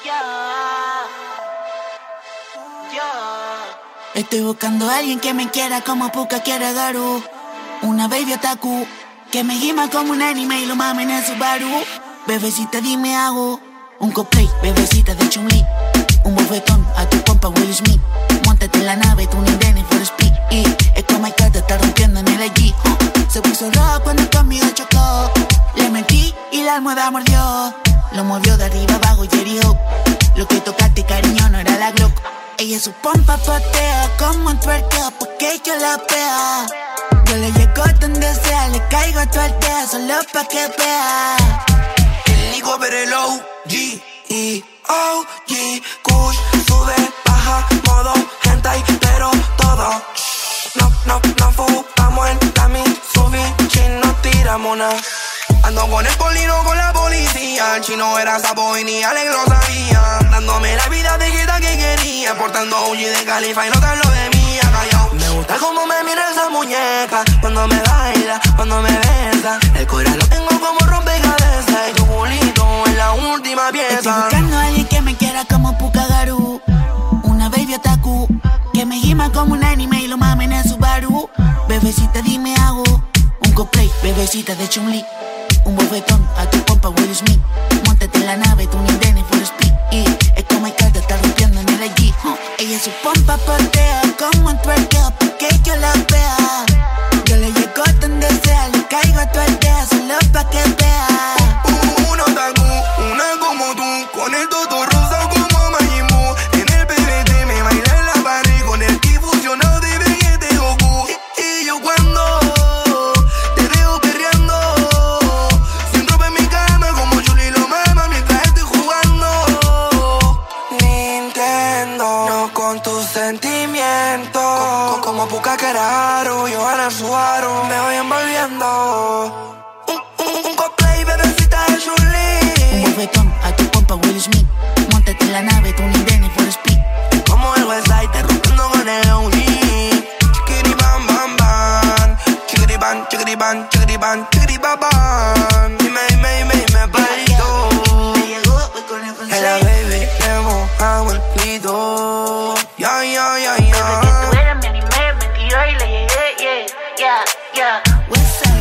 Estoy buscando a alguien que me quiera como Puka quiere a Garu. Una baby otaku que me gima como un anime y lo mame en el Subaru. Bebecita dime hago un cosplay, bebecita de Chun-Li. Un bofetón a tu compa Will Smith. Móntate en la nave, tú ni Dennis for speed. Y es como el te está rompiendo en el allí. Se puso rojo cuando conmigo chocó. Le mentí y la almohada mordió. Lo movió de arriba abajo y herió. Lo que tocaste, cariño, no era la Glock. Ella su pompa patea como un twerkeo porque yo la vea. Yo le llego donde sea, le caigo a tu aldea solo pa' que vea. El hijo pero el OG y OG Kush sube, baja, modo hentai, pero todo. No fumamos en la Mitsubishi, no tiramos nada. Ando con el polino, con la policía. El chino era sapo y ni Alex lo sabía. Dándome la vida de jeta que quería. Portando OG de Califa y no te hablo de mí, callao. Me gusta cómo me mira esa muñeca. Cuando me baila, cuando me besa. El corazón lo tengo como rompecabezas. Y tu culito es la última pieza. Estoy buscando a alguien que me quiera como Puka Garu. Una baby otaku que me gima como un anime y lo mame en el Subaru. Bebecita dime hago un cosplay, bebecita de Chun-Li. Un bofetón a tu compa Will Smith. Móntate en la nave, tú ni Dennis for speed. Y es como el te está rompiendo en el allí. Ella su pompa patea como un twerkeo porque yo la vea. Yo le llego donde sea, le caigo a tu aldea solo pa' que vea. Una otaku, una como tú, con el toto rosa como Majin Buu. En el PBT me baila en la pared con el ki fusionado de Vegeta y Goku. Y yo cuando te veo perreando, sin ropa en mi cama como Julie lo mama mientras estoy jugando Nintendo. No con tus sentimientos, como Puka que era Haru, yo Ana Subaru, me voy envolviendo. Un cosplay, bebecita de Chun-Li. Un bofetón a tu compa Will Smith. Móntate en la nave, tú ni Dennis for speed. Como el Westside, te rompiendo con el OG. Chiquiri bam bam bam. Chiquiri ban, chiquiri ban, chiquiri ban, chiquiri bam bam. Dime, palito. Me llegó, voy con el Es la baby que mojamos el pito. Ya. Desde que tú eras mi anime, me tiró y le llegué, yeah. Westside.